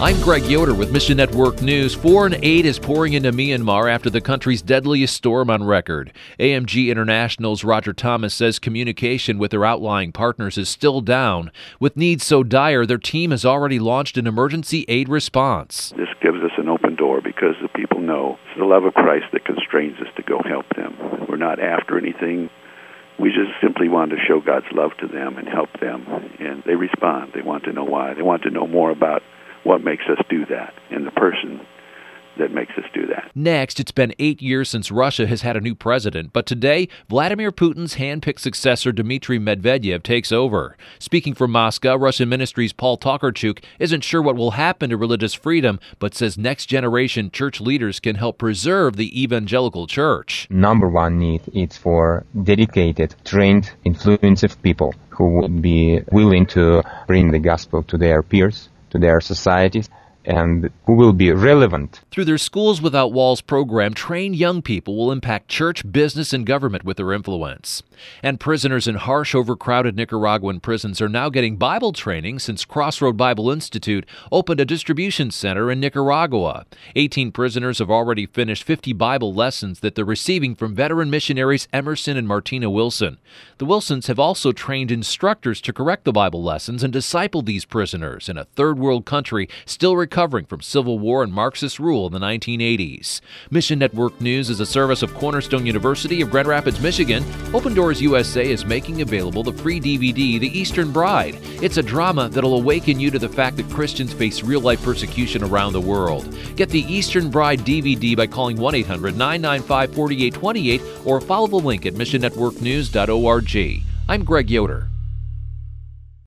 I'm Greg Yoder with Mission Network News. 4 and 8 is pouring into Myanmar after the country's deadliest storm on record. AMG International's Roger Thomas says communication with their outlying partners is still down. With needs so dire, their team has already launched an emergency aid response. This gives us an open door because the people know it's the love of Christ that constrains us to go help them. We're not after anything. We just simply want to show God's love to them and help them. And they respond. They want to know why. They want to know more about what makes us do that and the person that makes us do that. Next, it's been 8 years since Russia has had a new president, but today, Vladimir Putin's hand-picked successor Dmitry Medvedev takes over. Speaking from Moscow, Russian Ministry's Paul Tokarczuk isn't sure what will happen to religious freedom, but says next-generation church leaders can help preserve the evangelical church. Number one need is for dedicated, trained, influential people who would be willing to bring the gospel to their peers, to their societies, and who will be relevant. Through their Schools Without Walls program, trained young people will impact church, business, and government with their influence. And prisoners in harsh, overcrowded Nicaraguan prisons are now getting Bible training since Crossroad Bible Institute opened a distribution center in Nicaragua. 18 prisoners have already finished 50 Bible lessons that they're receiving from veteran missionaries Emerson and Martina Wilson. The Wilsons have also trained instructors to correct the Bible lessons and disciple these prisoners in a third world country still recovering from Civil War and Marxist rule in the 1980s. Mission Network News is a service of Cornerstone University of Grand Rapids, Michigan. Open Doors USA is making available the free DVD, The Eastern Bride. It's a drama that'll awaken you to the fact that Christians face real-life persecution around the world. Get The Eastern Bride DVD by calling 1-800-995-4828 or follow the link at missionnetworknews.org. I'm Greg Yoder.